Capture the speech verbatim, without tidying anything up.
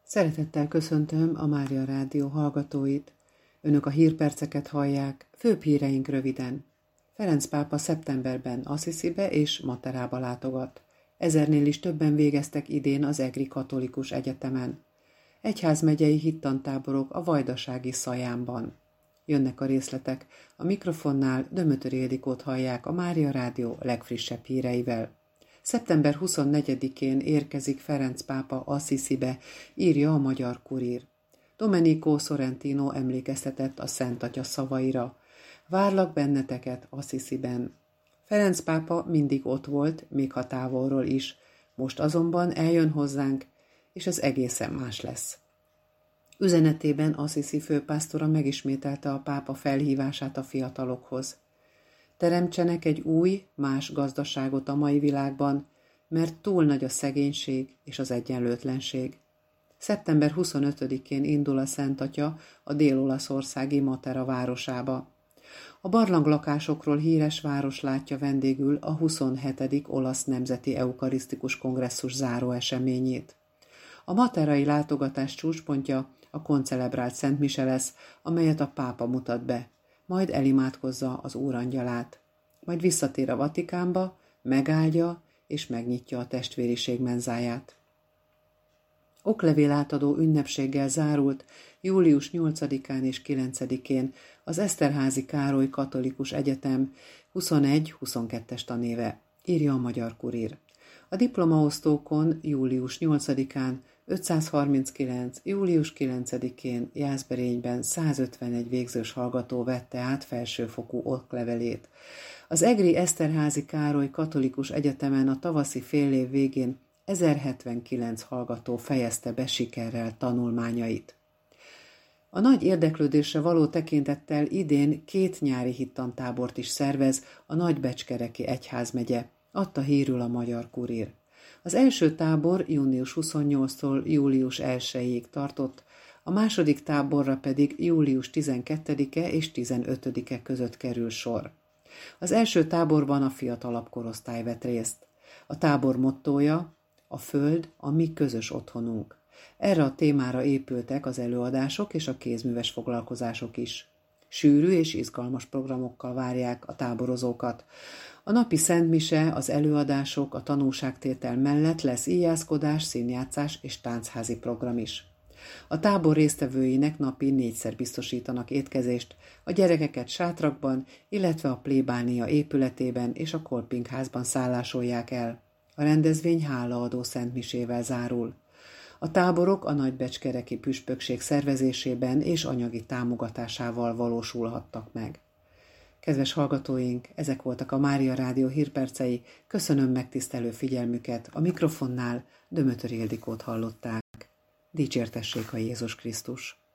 Szeretettel köszöntöm a Mária Rádió hallgatóit. Önök a hírperceket hallják, főbb híreink röviden. Ferenc pápa szeptemberben Assisibe és Materába látogat. Ezernél is többen végeztek idén az Egri Katolikus Egyetemen. Egyházmegyei hittantáborok a vajdasági Szajánban. Jönnek a részletek, a mikrofonnál Dömötöri Ildikót hallják a Mária Rádió legfrissebb híreivel. szeptember huszonnegyedikén érkezik Ferenc pápa Assisibe, írja a Magyar Kurír. Domenico Sorrentino emlékeztetett a Szent Atya szavaira. Várlak benneteket Assisiben. Ferenc pápa mindig ott volt, még ha távolról is. Most azonban eljön hozzánk, és ez egészen más lesz. Üzenetében Assisi főpásztora megismételte a pápa felhívását a fiatalokhoz. Teremtsenek egy új, más gazdaságot a mai világban, mert túl nagy a szegénység és az egyenlőtlenség. szeptember huszonötödikén indul a Szent Atya a dél-olaszországi Matera városába. A barlanglakásokról híres város látja vendégül a huszonhetedik olasz nemzeti eukarisztikus kongresszus záró eseményét. A materai látogatás csúcspontja a koncelebrált szentmise lesz, amelyet a pápa mutat be, majd elimádkozza az Úrangyalát. Majd visszatér a Vatikánba, megáldja és megnyitja a testvériség menzáját. Oklevél átadó ünnepséggel zárult július nyolcadikán és kilencedikén az Eszterházy Károly Katolikus Egyetem huszonegy-huszonkettes tanéve, írja a Magyar Kurír. A diplomaosztókon július nyolcadikán ötszázharminckilenc, július kilencedikén Jászberényben százötvenegy végzős hallgató vette át felsőfokú oklevelét. Az egri Eszterházy Károly Katolikus Egyetemen a tavaszi félév végén ezerhetvenkilenc hallgató fejezte be sikerrel tanulmányait. A nagy érdeklődésre való tekintettel idén két nyári hittantábort is szervez a Nagybecskereki Egyházmegye, adta hírül a Magyar Kurír. Az első tábor június huszonnyolcadikától július elsejéig tartott, a második táborra pedig július tizenkettedike és tizenötödike között kerül sor. Az első táborban a fiatalabb korosztály vett részt. A tábor mottója: a Föld a mi közös otthonunk. Erre a témára épültek az előadások és a kézműves foglalkozások is. Sűrű és izgalmas programokkal várják a táborozókat. A napi szentmise, az előadások, a tanúságtétel mellett lesz íjászkodás, színjátszás és tánchazi program is. A tábor résztvevőinek napi négyszer biztosítanak étkezést, a gyerekeket sátrakban, illetve a plébánia épületében és a kolpingházban szállásolják el. A rendezvény hálaadó szentmisével zárul. A táborok a nagybecskereki püspökség szervezésében és anyagi támogatásával valósulhattak meg. Kedves hallgatóink, ezek voltak a Mária Rádió hírpercei, köszönöm megtisztelő figyelmüket, a mikrofonnál Dömötöri Ildikót hallották. Dicsértessék a Jézus Krisztus!